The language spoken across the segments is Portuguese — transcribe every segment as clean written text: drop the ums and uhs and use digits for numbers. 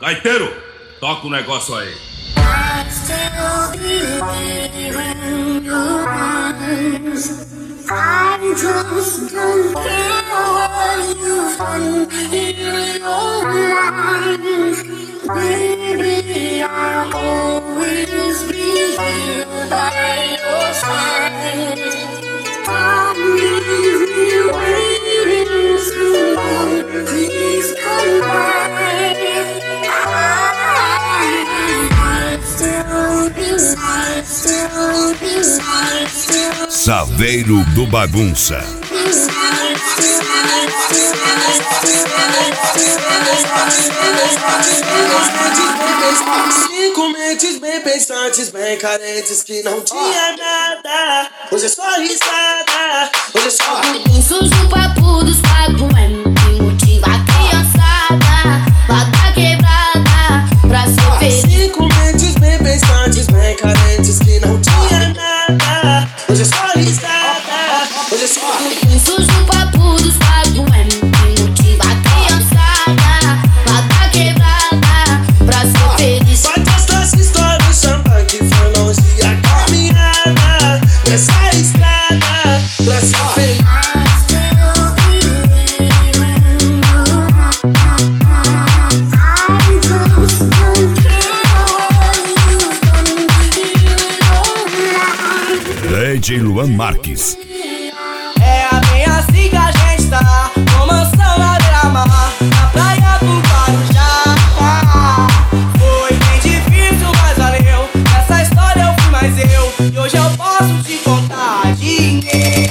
Gaiteiro, toca o negócio aí. I still believe in your eyes. I just don't care what you've done in your life. Baby, I'll always be here by your side. Don't leave me waiting so long. Please come back. Saveiro do Bagunça. Cinco mentes bem pensantes, bem carentes, que não tinha nada. Hoje é só risada, hoje é só Sujo o papo dos fracos, é que motiva a criançada lá da quebrada pra ser feliz. Cinco mentes bem pensantes, bem carentes, que não tinha nada. Hoje é só risada, hoje é só Sujo o papo dos fracos, é que motiva a criançada lá da quebrada pra ser feliz. vai testar essa história do samba que foi longe a caminhada nessa estrada pra ser feliz. DJ Luan Marques. É bem assim que a gente tá, com mansão na grama, na praia do Guarujá. Foi bem difícil, mas valeu. Nessa história eu fui mais eu, e hoje eu posso te contar dinheiro.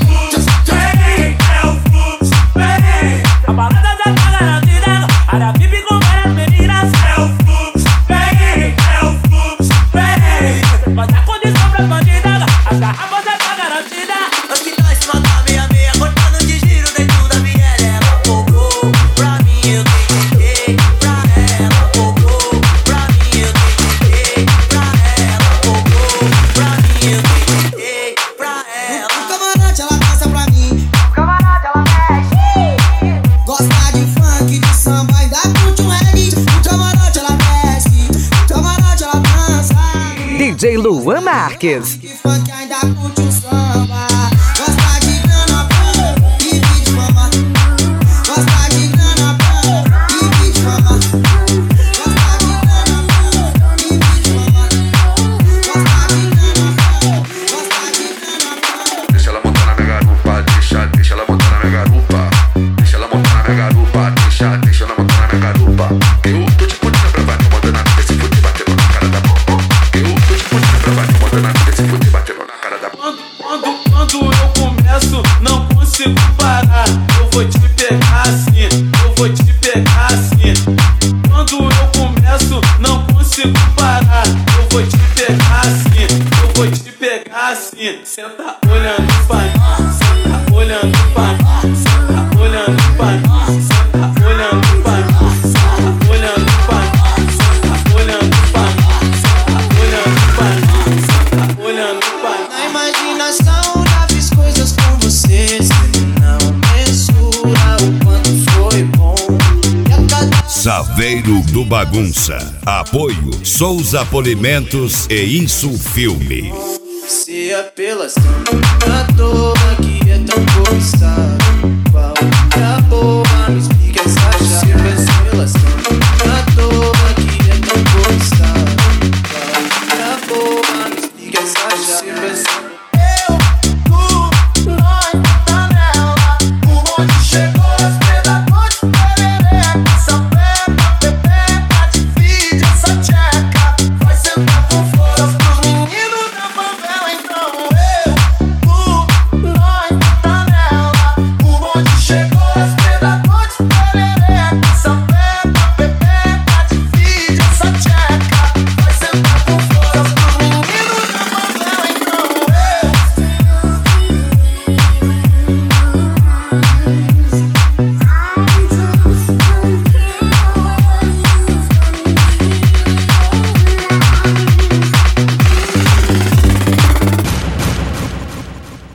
A balada já tá garantida, área VIP com várias meninas. É o fluxo, vem, é o fluxo, vem. Mas a condição pra bandida, as garrafas já tá garantida. Antes que nós se matar meia meia, cortando de giro dentro da viela. Ela cobrou pra mim, eu tentei. Pra ela cobrou pra mim, eu tentei. Pra ela cobrou pra mim, eu tentei. Pra ela. O camarote ela passa pra mim, O camarada ela mexe. gosta de funk, de samba, ainda curte um reggae. O camarote ela desce, o camarote ela dança. DJ Luan Marques. Que funk ainda curte um samba. Gosta de grana, pô, e vídeo fama. Gosta de grana, pô, e vídeo fama. Gosta de grana, pô, e vídeo fama. Gosta de grana, pô, gosta de grana, pô. Deixa ela montar na minha garupa, deixa ela montar na minha garupa. Deixa ela montar na minha garupa, deixa ela montar na minha garupa. Eu tô te podendo pra baixo, mandando a vida se fuder, batendo na cara da boca. Eu tô te podendo pra baixo, mandando a vida se fuder, batendo na cara da boca. Quando eu começo, não consigo parar. Eu vou te pegar assim, eu vou te pegar assim. Quando eu começo, não consigo parar. Eu vou te pegar assim, eu vou te pegar assim. Senta olhando pra mim, senta olhando pra mim, senta olhando pra mim, senta olhando pra mim, senta olhando pra mim, senta olhando pra mim, senta olhando pra mim, senta olhando pra mim. Na imaginação já fiz coisas com você. Você não mensura o quanto foi bom. E a cada Saveiro do Bagunça. Apoio Souza Polimentos e Insulfilme. se apelação, à toa que é tão cobiçado. Qual acabou